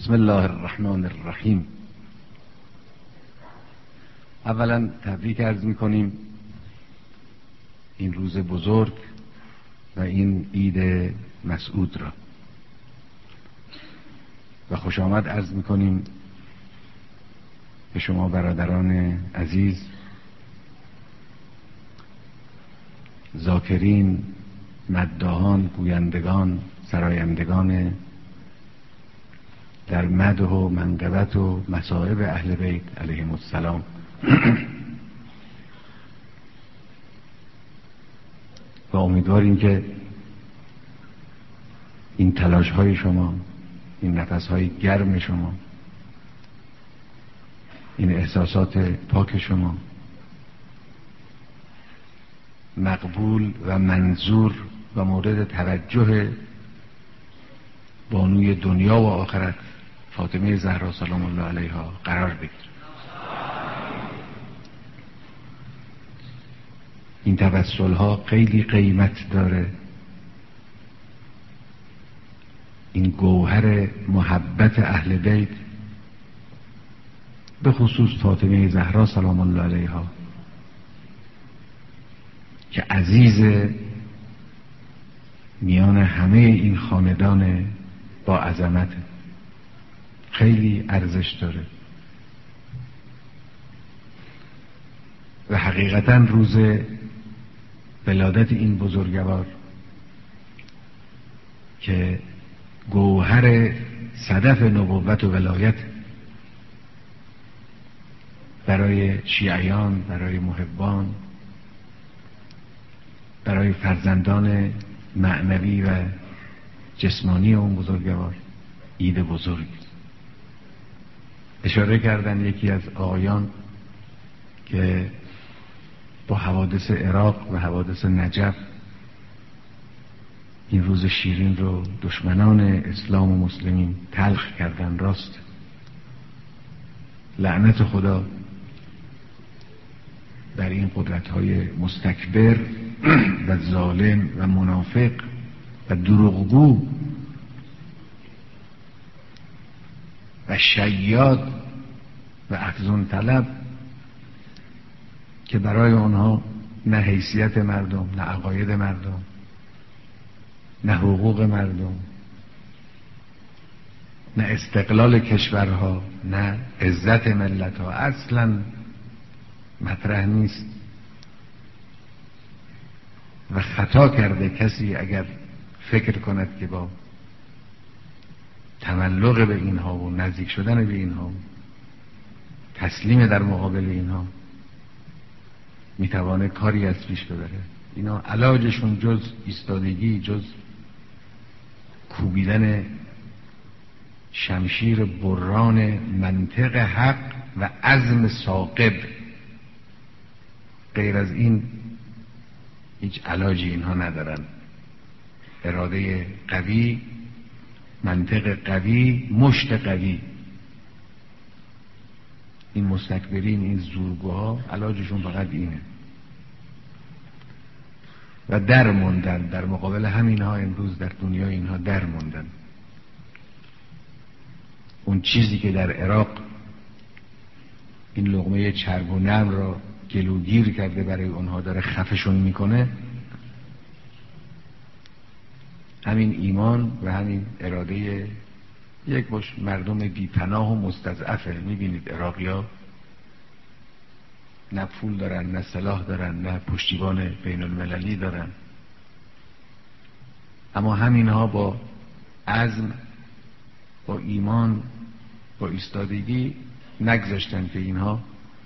بسم الله الرحمن الرحیم. اولا تبریک عرض میکنیم این روز بزرگ و این عید مسعود را و خوش آمد عرض میکنیم به شما برادران عزیز، ذاکرین، مداحان، گویندگان، سرایندگان در مدح و منقبت و مصائب اهل بیت علیهم السلام. و امیدواریم که این تلاش های شما، این نفس های گرم شما، این احساسات پاک شما مقبول و منظور و مورد توجه بانوی دنیا و آخرت فاطمه زهرا سلام الله علیها قرار بگیرد. این توسل ها خیلی قیمت داره. این گوهر محبت اهل بیت، به خصوص فاطمه زهرا سلام الله علیها که عزیز میان همه این خاندان با عظمت، خیلی ارزش داره و حقیقتا روز ولادت این بزرگوار که گوهر صدف نبوت و ولایت برای شیعیان، برای محبان، برای فرزندان معنوی و جسمانی اون بزرگوار عید بزرگ. اشاره کردن یکی از آقایان که با حوادث عراق و حوادث نجف این روز شیرین رو دشمنان اسلام و مسلمین تلخ کردن. راست، لعنت خدا بر این قدرت‌های مستکبر و ظالم و منافق و دروغگو و شیاد و افزون طلب که برای آنها نه حیثیت مردم، نه عقاید مردم، نه حقوق مردم، نه استقلال کشورها، نه عزت ملتها اصلا مطرح نیست. و خطا کرده کسی اگر فکر کند که با تملق به اینها و نزدیک شدن به اینها، تسلیم در مقابل اینها، میتوانه کاری از پیش ببره. اینا علاجشون جز ایستادگی، جز کوبیدن شمشیر بران منطق حق و عزم ثاقب، غیر از این هیچ علاجی اینها ندارن. اراده قوی، منطق قوی، مشت قوی. این مستکبرین، این زورگوها علاجشون فقط اینه و در موندن در مقابل همینها. امروز در دنیا اینها در موندن. اون چیزی که در عراق این لقمه چرب و نرم را گلوگیر کرده برای اونها داره خفشون میکنه، همین ایمان و همین اراده یک باش مردم بی‌پناه و مستضعفه. میبینید عراقی‌ها نه پول دارن، نه سلاح دارن، نه پشتیبان بین المللی دارن، اما همینها با عزم، با ایمان، با ایستادگی نگذاشتن که اینها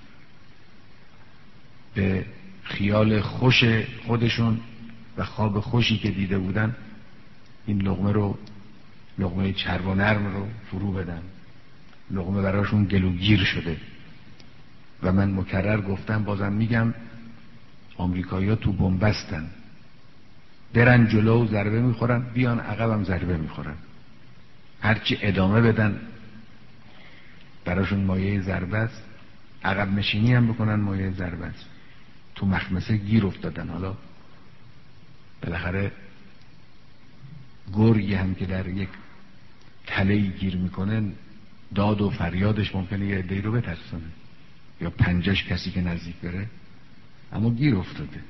به خیال خوش خودشون و خواب خوشی که دیده بودن این لقمه چرب و نرم رو فرو بدن. لقمه براشون گلوگیر شده و من مکرر گفتم، بازم میگم، آمریکایی‌ها تو بن‌بستن، برن جلو ضربه میخورن، بیان عقبم ضربه میخورن. هرچی ادامه بدن براشون مایه ضربه است، عقب نشینی هم بکنن مایه ضربه است. تو مخمسه گیر افتادن. حالا بالاخره گرگی هم که در یک تله‌ای گیر میکنه داد و فریادش ممکنه یه عده‌ای رو بترسونه یا 50 کسی که نزدیک بره، اما گیر افتاده.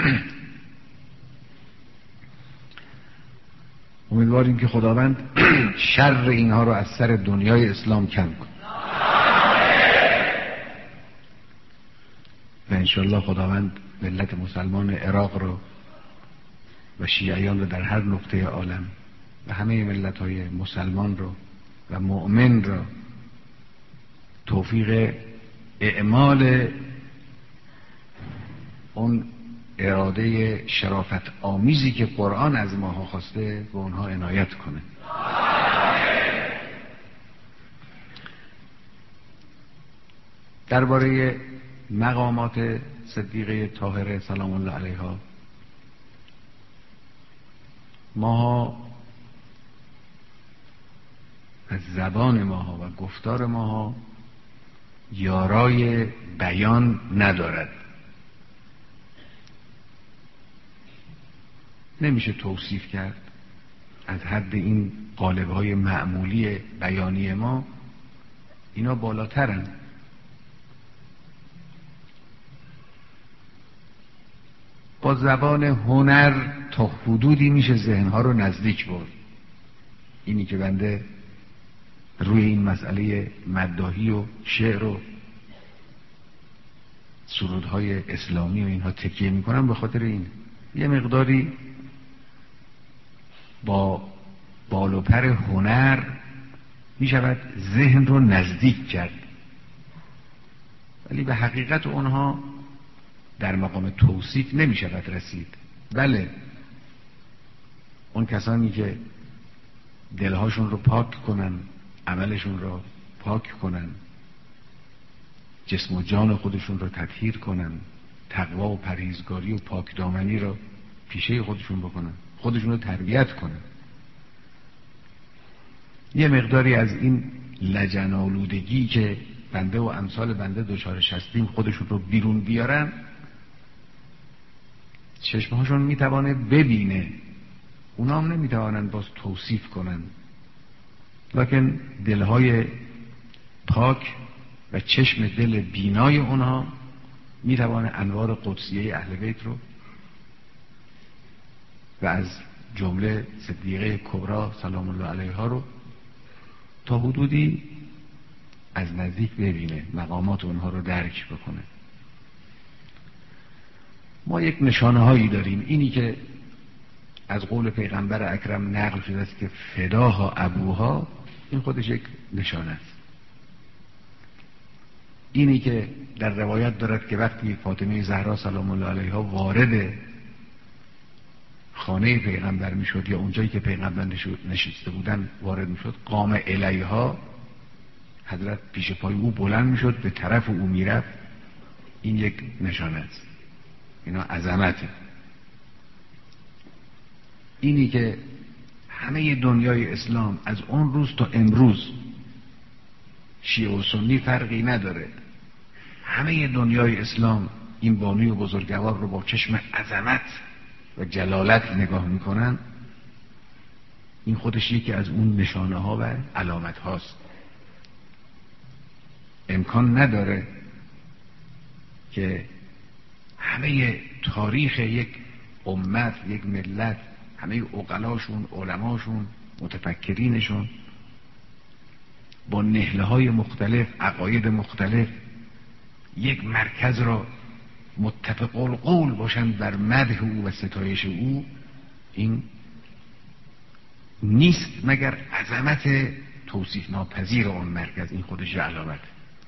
امیدواریم که خداوند شر اینها رو از سر دنیای اسلام کم کنه و انشالله خداوند ملت مسلمان عراق رو و شیعیان رو در هر نقطه عالم و همه ملت‌های مسلمان رو و مؤمن رو توفیق اعمال اون اراده شرافت آمیزی که قرآن از ماها خواسته به اونها عنایت کنه. درباره مقامات صدیقه طاهره سلام الله علیها، ماها از زبان ماها و گفتار ماها یارای بیان ندارد. نمیشه توصیف کرد از حد این قالب‌های معمولی بیانی ما، اینا بالاترن. با زبان هنر تا حدودی میشه ذهنها رو نزدیک برد. اینی که بنده روی این مسئله مداحی و شعر و سرودهای اسلامی و اینها تکیه میکنم، به خاطر این یه مقداری با بال و پر هنر میشود ذهن رو نزدیک کرد، ولی به حقیقت اونها در مقام توصیف نمیشود رسید. بله، اون کسانی که دلهاشون رو پاک کنن، عملشون رو پاک کنن، جسم و جان خودشون رو تطهیر کنن، تقوا و پرهیزگاری و پاک دامنی رو پیشه خودشون بکنن، خودشون رو تربیت کنن، یه مقداری از این لجن‌آلودگی که بنده و امثال بنده دچارش هستیم خودشون رو بیرون بیارن، چشمهاشون میتوانه ببینه، اونا هم نمیتوانن باز توصیف کنن، لکن دلهای پاک و چشم دل بینای اونها میتوانه انوار قدسیه اهل بیت رو و از جمله صدیقه کبرا سلام الله علیها رو تا حدودی از نزدیک ببینه، مقامات اونها رو درک بکنه. ما یک نشانه هایی داریم، اینی که از قول پیغمبر اکرم نقل شده است که فداها ابوها، این خودش یک نشانه است. اینی که در روایت دارد که وقتی فاطمه زهرا سلام الله علیها وارد خانه پیغمبر میشد یا اونجایی که پیغمبر نشسته بودن وارد میشد، قام الیها، حضرت پیش پای او بلند میشد به طرف او میرفت، این یک نشانه است. اینا عظمته. اینی که همه دنیای اسلام از اون روز تا امروز شیعه و سنی فرقی نداره، همه دنیای اسلام این بانوی بزرگوار رو با چشم عظمت و جلالت نگاه میکنن، این خودش یکی از اون نشانه ها و علامت هاست. امکان نداره که همه تاریخ یک امت، یک ملت، همه عقلاشون، علماشون، متفکرینشون با نهله های مختلف، عقاید مختلف یک مرکز را متفق القول باشند بر مدح او و ستایش او، این نیست مگر عظمت توصیف ناپذیر آن مرکز، این خودش علامت.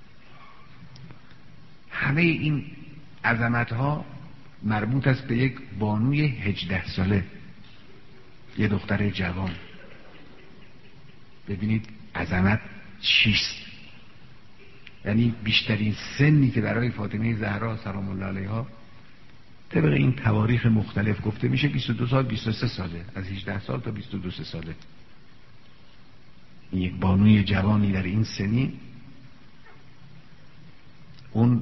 همه این عظمت ها مربوط است به یک بانوی 18 ساله، یه دختر جوان. ببینید عظمت چیست، یعنی بیشترین سنی که برای فاطمه زهرا سلام الله علیها طبق این تواریخ مختلف گفته میشه 22 سال 23 ساله، از 18 سال تا 22 ساله. این یک بانوی جوانی در این سنی، اون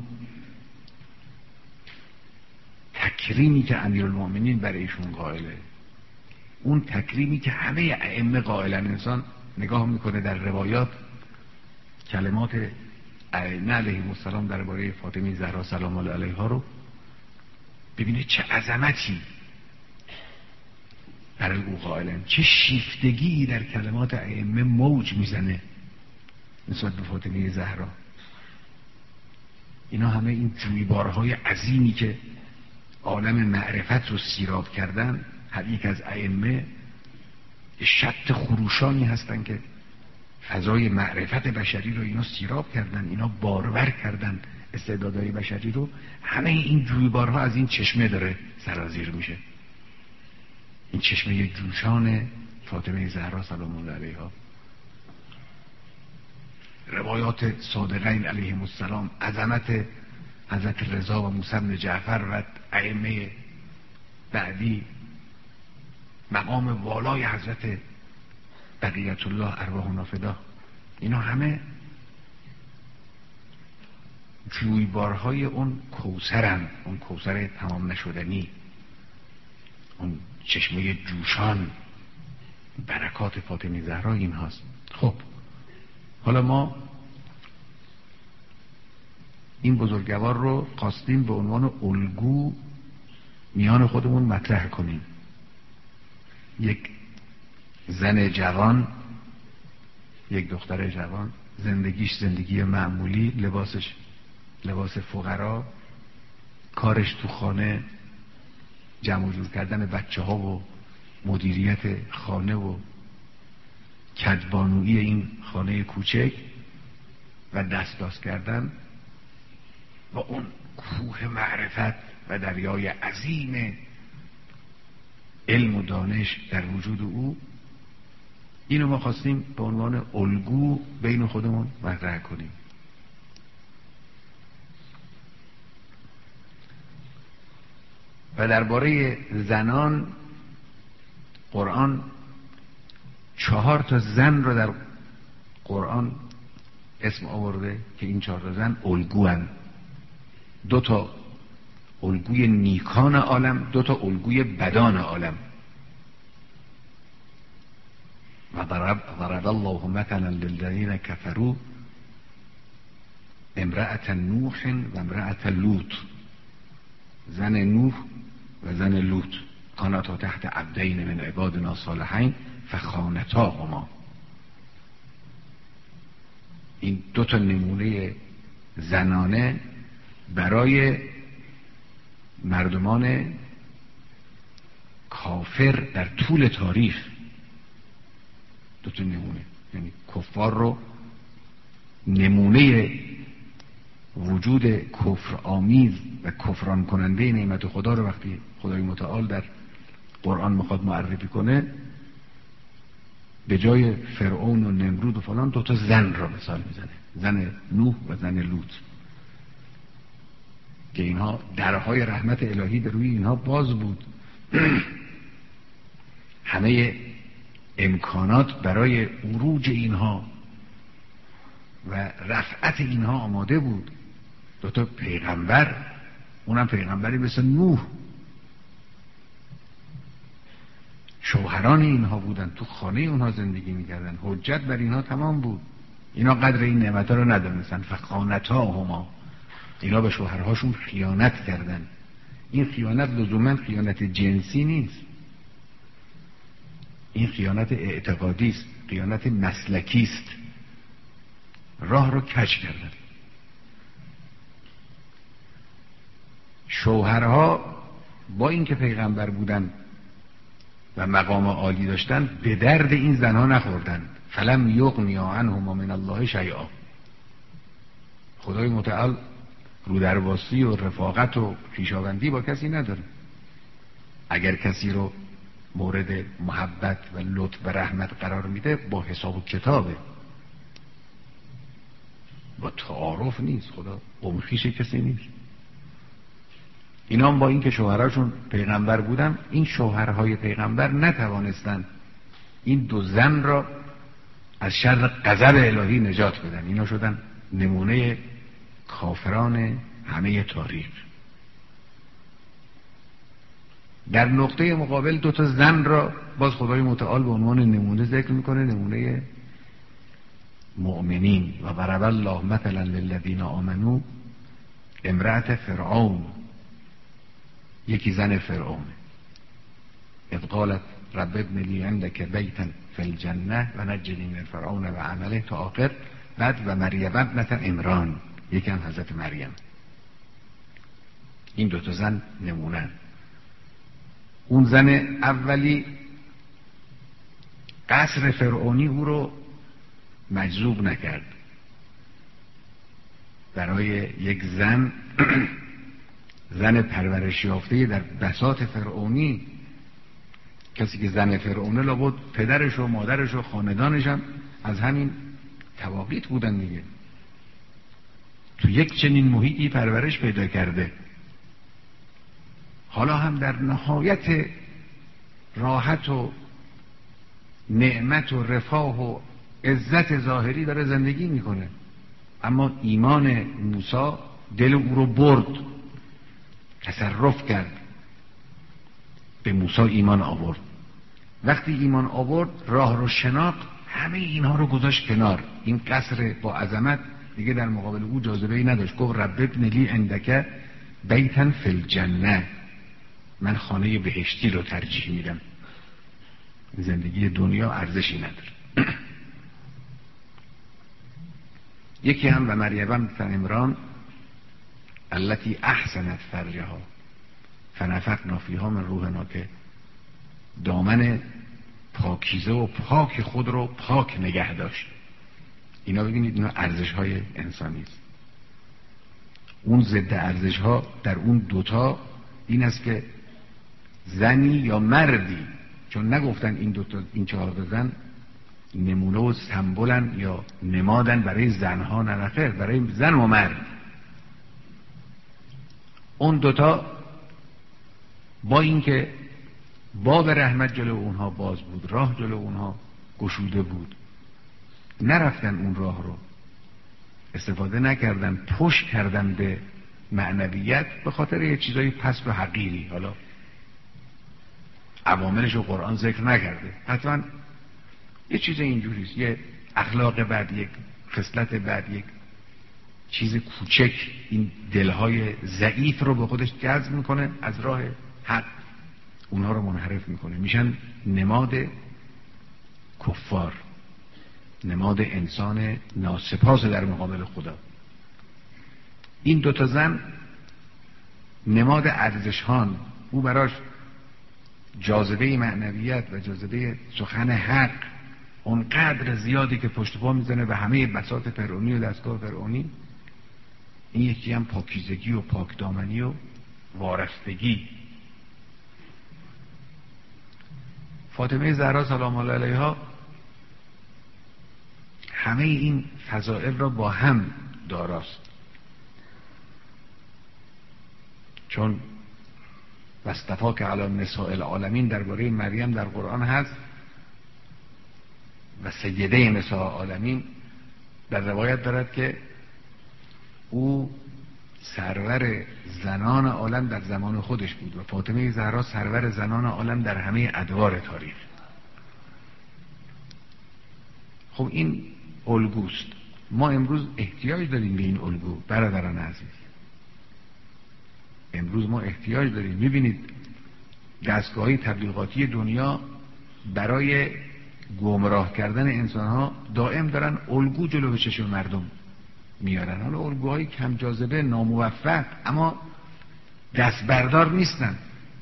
تکریمی که امیرالمومنین برای ایشون قائله، اون تکریمی که همه ائمه قائلن، انسان نگاه میکنه در روایات کلمات ائمه علیهم السلام درباره فاطمه زهرا سلام الله علیها رو ببینید چه عظمتی برای او قائلن، چه شیفتگی در کلمات ائمه موج میزنه نسبت به فاطمه زهرا. اینا همه این جویبارهای عظیمی که عالم معرفت رو سیراب کردن، هر یک از ائمه شط خروشانی هستن که فضای معرفت بشری رو اینا سیراب کردن، اینا بارور کردن استعدادهای بشری رو. همه این جویبارها از این چشمه داره سرازیر میشه، این چشمه جوشان فاطمه زهرا سلام الله علیها. روایات صادقین علیهم السلام، عظمت حضرت رضا و موسی بن جعفر و ائمه بعدی، مقام والای حضرت بقیت الله ارواحنا فدا، اینا همه جویبارهای اون کوثرن، اون کوثر تمام نشدنی، اون چشمه جوشان، برکات فاطمه زهرا این هاست. خب حالا ما این بزرگوار رو خواستیم به عنوان الگو میان خودمون مطرح کنیم. یک زن جوان، یک دختر جوان، زندگیش زندگی معمولی، لباسش لباس فقرا، کارش تو خانه جمع جور کردن بچه ها و مدیریت خانه و کدبانویی این خانه کوچک و دست کردن با اون کوه معرفت و دریای عظیم علم و دانش در وجود او. اینو ما خواستیم به عنوان الگو بین خودمون مطرح کنیم. و درباره زنان قرآن 4 زن رو در قرآن اسم آورده که این 4 زن الگوان. 2 الگوی نیکان عالم، 2 الگوی بدان عالم. و ضرب الله مثلا للذین کفروا امرأة نوح و امرأة لوط. زن نوح و زن لوط کانتا تحت عبدین من عبادنا صالحین فخانتاهما. این 2 نمونه زنانه برای مردمان کافر در طول تاریخ، 2 نمونه، یعنی کفار رو نمونه وجود کفر آمیز و کفران کننده نعمت خدا رو وقتی خدای متعال در قرآن میخواد معرفی کنه، به جای فرعون و نمرود و فلان 2 زن را مثال میزنه، زن نوح و زن لوط، که اینها درهای رحمت الهی به روی اینها باز بود. همه امکانات برای عروج اینها و رفعت اینها آماده بود. 2 پیغمبر، اونم پیغمبری مثل نوح، شوهران اینها بودن، تو خانه اونها زندگی میکردن، حجت بر اینها تمام بود. اینا قدر این نعمت رو ندانستن. فخانتاهما، اینا به شوهرهاشون خیانت کردن. این خیانت لزوما خیانت جنسی نیست، این خیانت اعتقادی است، خیانت مسلکی است. راه رو کج کردن. شوهرها با اینکه پیغمبر بودن و مقام عالی داشتن به درد این زنها نخوردن. فلم یغنیا عنهما من الله شیئا. خدای متعال رودرباسی و رفاقت و خویشاوندی با کسی نداره. اگر کسی رو مورد محبت و لطف و رحمت قرار میده با حساب و کتابه، با تعارف نیست. خدا قمخیش کسی نیست. اینا هم با اینکه شوهراشون پیغمبر بودن، این شوهرهای پیغمبر نتوانستن این 2 زن را از شر غضب الهی نجات بدن. اینا شدن نمونه کافران همه تاریخ. در نقطه مقابل 2 زن را باز خدای متعال به عنوان نمونه ذکر میکنه، نمونه مؤمنین و ضرب الله مثلا للذین آمنوا امرأة فرعون، یکی زن فرعون، اذ قالت رب ابن لی عندک بیتا فی الجنه و نجنی من فرعون و عمله تا آخر. بعد و مریم ابنة عمران، یکی هم حضرت مریم. این دوتا زن نمونن. اون زن اولی قصر فرعونی او رو مجذوب نکرد. برای یک زن زن پرورش یافته در بساط فرعونی، کسی که زن فرعونه، لابد پدرش و مادرش و خاندانش هم از همین تواقیت بودن دیگه. تو یک چنین محیطی پرورش پیدا کرده، حالا هم در نهایت راحت و نعمت و رفاه و عزت ظاهری داره زندگی میکنه. اما ایمان موسی دل او رو برد، تصرف کرد، به موسی ایمان آورد. وقتی ایمان آورد، راه رو شناخت، همه اینها رو گذاشت کنار. این قصر با عظمت دیگه در مقابل او جاذبه ای نداشت. گفت رب ابن لی عندک بیتا فی الجنه، من خانه بهشتی رو ترجیح میدم، زندگی دنیا ارزشی نداره. یکی هم و مریم بنت عمران التي احسنت فرجها فنفخنا فیها من روحنا، که دامن پاکیزه و پاک خود رو پاک نگه داشت. اینا ببینید، اینا ارزش های انسانی است. اون ضد ارزش ها در اون دوتا این است که زنی یا مردی، چون نگفتن این دوتا، این 4 زن نمونه و سمبولن یا نمادن برای زنها، نه خیر، برای زن و مرد. اون دوتا با اینکه باب رحمت جلو اونها باز بود، راه جلو اونها گشوده بود، نرفتن اون راه رو، استفاده نکردن، پشت کردن به معنویت به خاطر یه چیزای پست و حقیری. حالا عواملش رو قرآن ذکر نکرده، حتما یه چیز اینجوریست، یه اخلاق بد، یک خصلت بد، یک چیز کوچک این دلهای ضعیف رو به خودش جذب میکنه، از راه حق اونها رو منحرف میکنه، میشن نماد کفار، نماد انسان ناسپاس در مقابل خدا. این دوتا زن نماد ارزشهان. او براش جاذبه معنویت و جاذبه سخن حق اونقدر زیادی که پشت پا میزنه به همه بساط فرعونی و دستگاه فرعونی. این یکی هم پاکیزگی و پاکدامنی و وارستگی. فاطمه زهرا سلام الله علیها همه این فضائل را با هم داراست، چون واصطفاک علی نساء العالمین درباره مریم در قرآن هست و سیده نساء العالمین در روایت دارد که او سرور زنان عالم در زمان خودش بود و فاطمه زهرا سرور زنان عالم در همه ادوار تاریخ. خب این الگوست. ما امروز احتیاج داریم به این الگو برادران عزیز. امروز ما احتیاج داریم. میبینید دستگاه‌های تبلیغاتی دنیا برای گمراه کردن انسان‌ها دائم دارن الگو جلو چشم مردم میارن. حالا الگوهای کم جاذبه، ناموفق، اما دست بردار نیستن.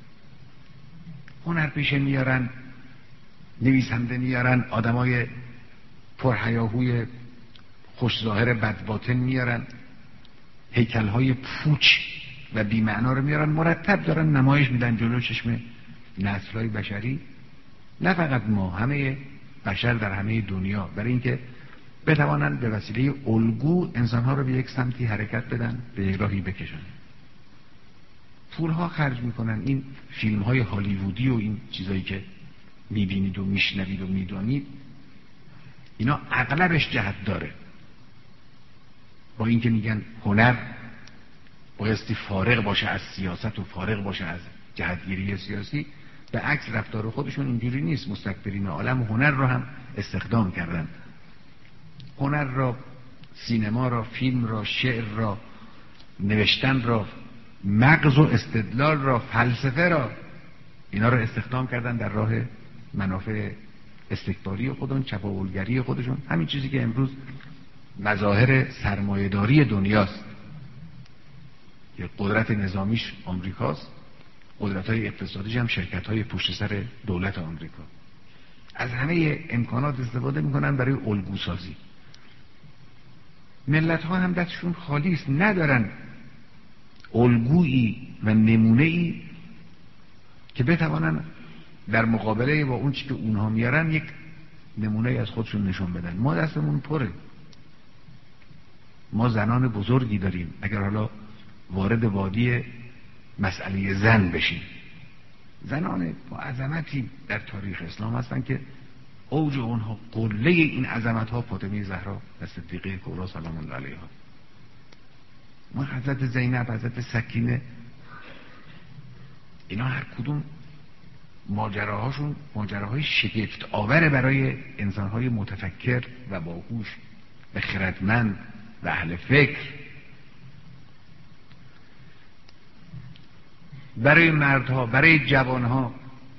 هنرپیشه میارن، نویسنده میارن، آدمای پرهیاهوی خوشظاهر بدباطن میارن، هیکل‌های پوچ و بی‌معنا رو میارن، مرتب دارن نمایش میدن جلو چشم نسل‌های بشری. نه فقط ما، همه بشر در همه دنیا، برای اینکه بتوانند به وسیله الگو انسانها رو به یک سمتی حرکت بدن، به یک راهی بکشن. پولها خرج میکنن. این فیلم‌های هالیوودی و این چیزایی که میبینید و میشنوید و میدانید، اینا اغلبش جهت داره. با اینکه میگن هنر بایستی فارغ باشه از سیاست و فارغ باشه از جهتگیری سیاسی، به عکس رفتار خودشون اینجوری نیست. مستکبرین عالم هنر رو هم استخدام کردن. هنر را، سینما را، فیلم را، شعر را، نوشتن را، مغز و استدلال را، فلسفه را، اینا را استخدام کردن در راه منافع استکباری خودشون، چپاولگری خودشون. همین چیزی که امروز مظاهر سرمایه‌داری دنیاست که قدرت نظامیش آمریکاست، قدرت‌های اقتصادیش هم شرکت‌های پشت سر دولت آمریکا. از همه امکانات استفاده می‌کنن برای الگوسازی. ملت‌ها هم دستشون خالی است، ندارن الگویی و نمونه‌ای که بتوانن در مقابله با اون چی که اونها میارن یک نمونه از خودشون نشون بدن. ما دستمون پره. ما زنان بزرگی داریم. اگر حالا وارد وادی مسئله زن بشیم، زنان با عظمتی در تاریخ اسلام هستن که اوج اونها، قله این عظمت ها فاطمه زهرا و صدیقه کبری سلام الله علیها. ما حضرت زینب، حضرت سکینه، اینا هر کدوم ماجراهاشون ماجراهای شگفت آوره برای انسانهای متفکر و باهوش و خردمند و اهل فکر. برای مردها، برای جوانها،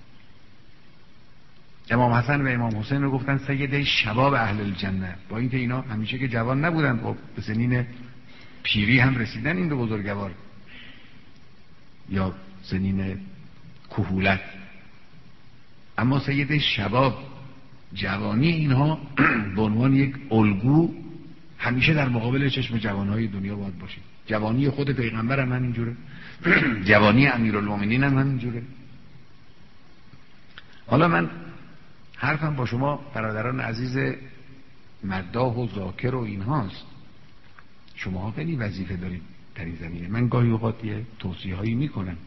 امام حسن و امام حسین رو گفتن سید شباب اهل الجنه، با اینکه اینا همیشه که جوان نبودن، خب به سنین پیری هم رسیدن این دو بزرگوار یا سنین کهولت، اما سید شباب، جوانی اینها به عنوان یک الگو همیشه در مقابل چشم جوانهای دنیا باید باشه. جوانی خود پیغمبر هم همینجوره، جوانی امیرالمومنین هم همینجوره. حالا من حرفم با شما برادران عزیز مداح و ذاکر و اینهاست. شما خیلی وظیفه دارید در این زمینه. من گاهی اوقات یه توصیه هایی میکنم.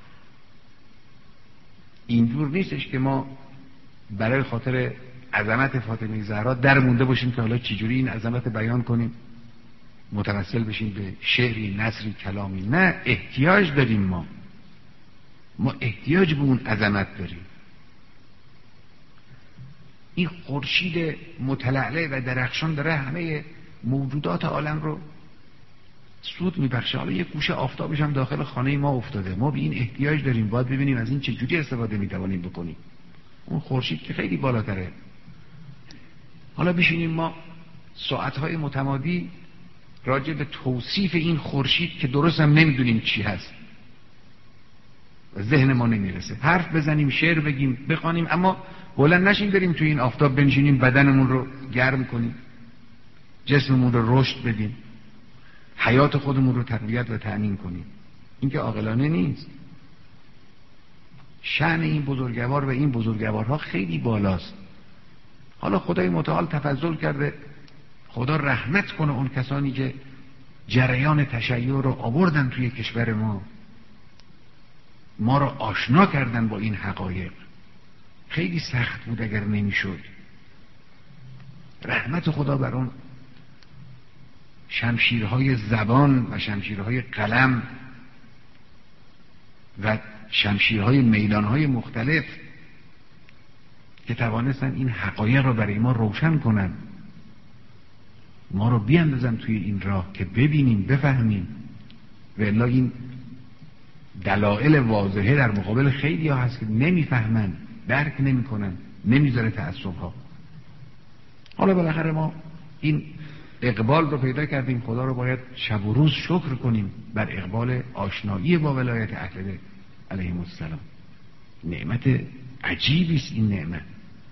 اینجور نیستش که ما برای خاطر عظمت فاطمه زهرا در مونده باشیم که حالا چجوری این عظمت بیان کنیم، متوسل بشیم به شعری، نثری، کلامی. نه، احتیاج داریم. ما احتیاج به اون عظمت داریم. این خورشید متلألأ و درخشان داره همه موجودات عالم رو سود میبخشه. حالا یک گوشه آفتابش هم داخل خانه ما افتاده. ما به این احتیاج داریم، باید ببینیم از این چجوری استفاده میتوانیم بکنیم. اون خورشید که خیلی بالاتره. حالا بشینیم ما ساعتهای متمادی راجع به توصیف این خورشید که درست هم نمیدونیم چی هست و ذهن ما نمیرسه، حرف بزنیم، شعر بگیم، بخوانیم، اما بلند نشیم بریم توی این آفتاب بنشینیم، بدنمون رو گرم کنیم، جسممون رو رشد بدیم، حیات خودمون رو تقویت و تأمین کنیم. این که عاقلانه نیست. شأن این بزرگوار و این بزرگوارها خیلی بالاست. حالا خدای متعال تفضل کرده، خدا رحمت کنه اون کسانی که جریان تشیع رو آوردن توی کشور ما رو آشنا کردن با این حقایق. خیلی سخت بود اگر نمیشد. رحمت خدا بر اون شمشیرهای زبان و شمشیرهای قلم و شمشیرهای میدانهای مختلف که توانستن این حقایق رو برای ما روشن کنن، ما رو بیاندازن توی این راه که ببینیم، بفهمیم. و الا این دلائل واضحه در مقابل خیلی ها هست که نمیفهمن، درک نمی کنن، نمیذاره تعصب ها. حالا بالاخره ما این اقبال رو پیدا کردیم، خدا رو باید شب و روز شکر کنیم بر اقبال آشنایی با ولایت اهل بیت علیهم السلام. نعمت عجیبی است این نعمت.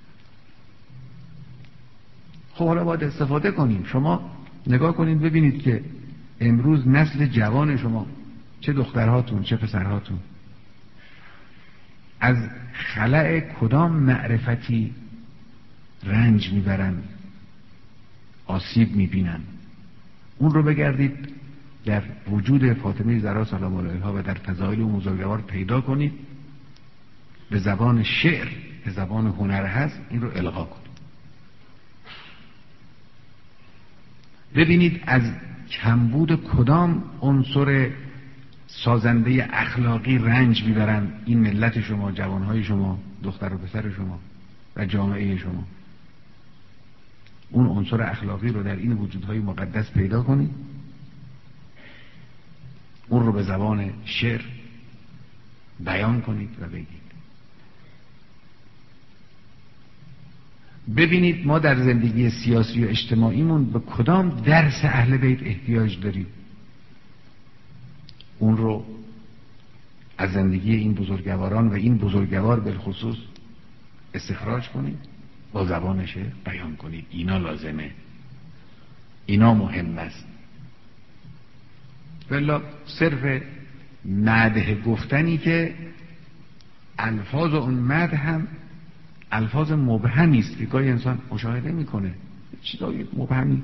خب حالا باید استفاده کنیم. شما نگاه کنید ببینید که امروز نسل جوان شما، چه دخترهاتون چه پسرهاتون، از خلأ کدام معرفتی رنج میبرن، آسیب میبینن. اون رو بگردید در وجود فاطمه زهرا سلام الله علیها و در فضائل و بزرگوار پیدا کنید، به زبان شعر، به زبان هنر هست، این رو القا کنید. ببینید از کمبود کدام عنصر سازنده اخلاقی رنج میبرن این ملت شما، جوانهای شما، دختر و پسر شما و جامعه شما. اون عنصر اخلاقی رو در این وجودهای مقدس پیدا کنید، اون رو به زبان شعر بیان کنید و بگید. ببینید ما در زندگی سیاسی و اجتماعیمون به کدام درس اهل بیت احتیاج داریم، اون رو از زندگی این بزرگواران و این بزرگوار بالخصوص استخراج کنید، با زبانش بیان کنید. اینا لازمه، اینا مهم است. ولی صرف مدح گفتنی که الفاظ اون مدح هم الفاظ مبهمی است که گاهی انسان مشاهده میکنه، چیزای مبهمی،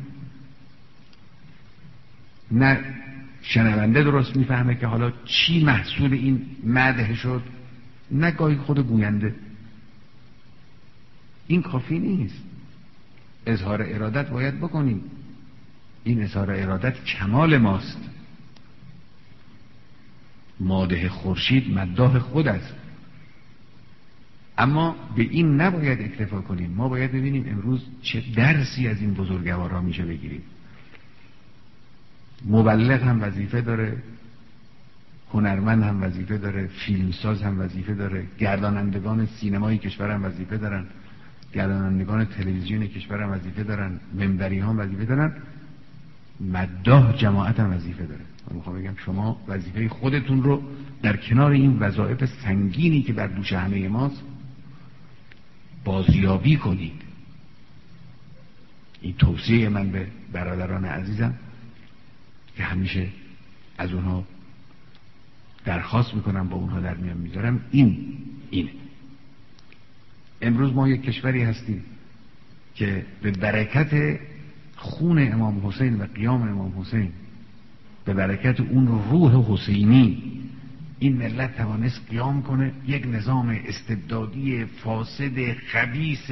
نه شنونده درست میفهمه که حالا چی محصول این مدح شد، نه گاهی خود گوینده. این کافی نیست، اظهار ارادت باید بکنیم. این اظهار ارادت کمال ماست. مادح خورشید مداح خود است، اما به این نباید اکتفا کنیم. ما باید ببینیم امروز چه درسی از این بزرگوارا میشه بگیریم. مبلغ هم وظیفه داره، هنرمند هم وظیفه داره، فیلمساز هم وظیفه داره، گردانندگان سینمای کشور هم وظیفه دارن، گردانندگان تلویزیون کشور هم وظیفه دارن، منبری هم وظیفه دارن، مداح جماعت هم وظیفه داره. من میخوام بگم شما وظیفه خودتون رو در کنار این وظایف سنگینی که بر دوش همه ماست بازیابی کنید. این توصیه من به برادران عزیزم که همیشه از اونها درخواست میکنم، با اونها در میان میذارم، اینه. امروز ما یک کشوری هستیم که به برکت خون امام حسین و قیام امام حسین، به برکت اون روح حسینی، این ملت توانست قیام کنه، یک نظام استبدادی فاسد خبیث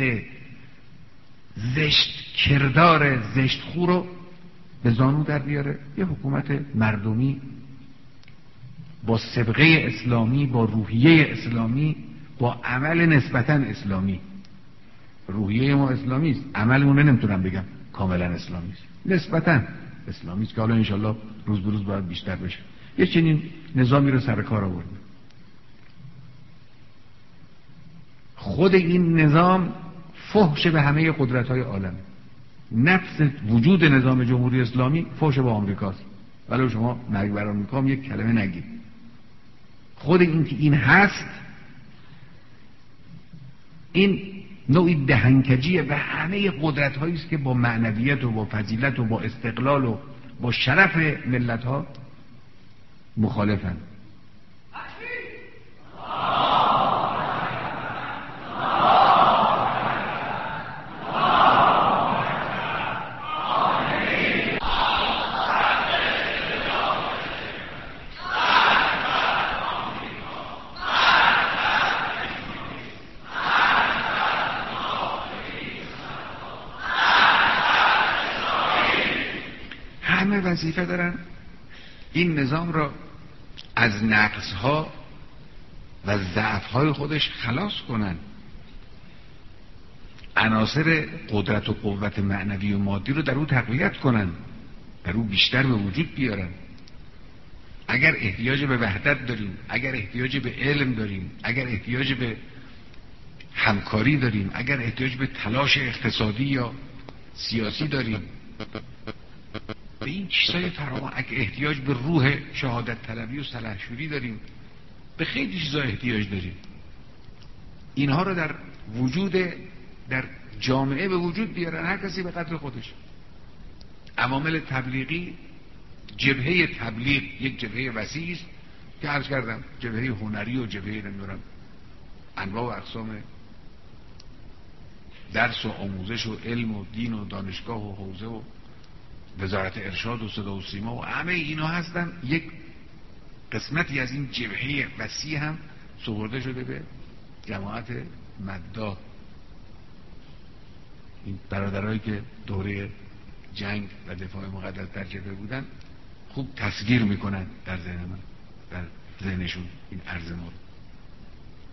زشت کردار زشت خو رو به زانو در بیاره. یه حکومت مردمی با سابقه اسلامی، با روحیه اسلامی، با عمل نسبتا اسلامی. روحیه ما اسلامی است، عملمون نمیتونم بگم کاملا اسلامی است، نسبتا اسلامی است که حالا انشالله روز به روز باید بیشتر بشه. یه چنین نظامی رو سر کار آوردیم. خود این نظام فحش به همه قدرت‌های عالم. نفس وجود نظام جمهوری اسلامی فحش به آمریکاست، ولی شما مرگ بر آمریکا هم یک کلمه نگید. خود این که این هست، این نوعی دهنکجی به همه قدرت‌هایی است که با معنویت و با فضیلت و با استقلال و با شرف ملت‌ها مخالفن. همه وظیفه دارن این نظام را از نقصها و ضعفهای خودش خلاص کنن، عناصر قدرت و قوت معنوی و مادی رو در او تقویت کنن، در او بیشتر به وجود بیارن. اگر احتیاج به وحدت داریم، اگر احتیاج به علم داریم، اگر احتیاج به همکاری داریم، اگر احتیاج به تلاش اقتصادی یا سیاسی داریم، به این چیزای فراوان، اگر احتیاج به روح شهادت طلبی و سلحشوری داریم، به خیلی چیزا احتیاج داریم. اینها رو در وجود، در جامعه به وجود بیارن، هر کسی به قدر خودش. عوامل تبلیغی، جبهه تبلیغ یک جبهه وسیعی است که عرض کردم، جبهه هنری و جبهه نمیدونم انواع و اقسام درس و آموزش و علم و دین و دانشگاه و حوزه و وزارت ارشاد و صدا و سیما و همه اینا هستن. یک قسمتی از این جبهه وسیع هم سپرده شده به جماعت مداح. این برادرایی که دوره جنگ و دفاع مقدس در جبهه بودن خوب تصویر میکنن در ذهن من، در ذهنشون این عرض ما.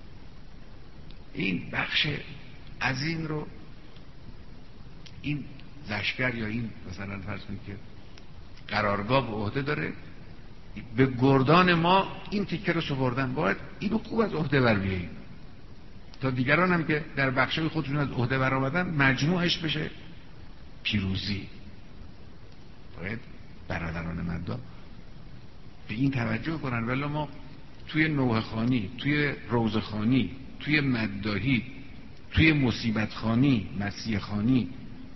این بخش عظیم رو، این لشکر یا این مثلا فرض کنید که قرارگاه به عهده داره، به گردان ما این تیکه رو سپردن، باید اینو خوب از عهده بر بیاییم تا دیگران هم که در بخشای خودشون از عهده بر آمدن مجموعش بشه پیروزی. باید برادران مدا به این توجه کنن. ولی ما توی نوحه خانی، توی روزه خانی، توی مداحی، توی مصیبت خانی، مسیح خانی،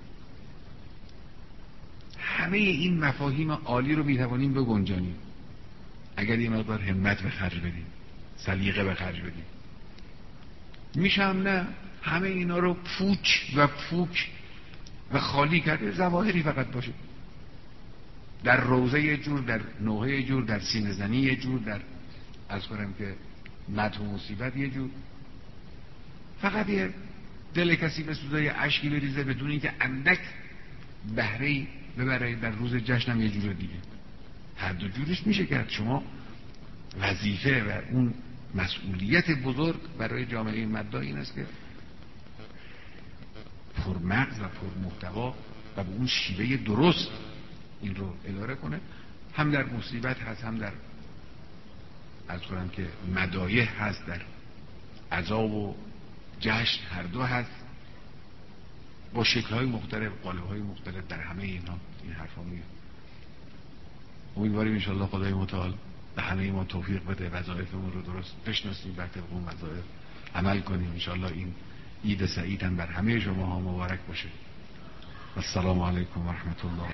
همه این مفاهیم عالی رو میتوانیم بگنجانیم اگر یه مقدار همت به خرج بدیم، سلیقه به خرج بدیم. میشه هم نه همه اینا رو پوچ و پوک و خالی کرده، ظواهری فقط باشه. در روزه یه جور، در نوحه یه جور، در سینه زنی یه جور، در از کنم که مدح و مصیبت یه جور، فقط یه دل کسی بسوزه، یه اشکی بریزه بدون اینکه اندک بهره‌ای ببره. در روز جشنم یه جور دیگه. هر دو جورش میشه کرد. شما وظیفه و اون مسئولیت بزرگ برای جامعه مدا این است که پرمغز و پرمحتوا و به اون شیوه درست این رو اداره کنه. هم در مصیبت هست، هم در از کنم که مدایح هست، در عزا و جشن هر دو هست، با شکل‌های مختلف، قالب‌های مختلف. در همه اینا این حرفا میاد. امیدواریم انشاءالله خدای متعال به همه ما توفیق بده، وظایفمون رو درست بشناسیم، بر طبق اون وظایف عمل کنیم. انشاءالله این عید سعید هم بر همه شما ها مبارک باشه. السلام علیکم و رحمت الله.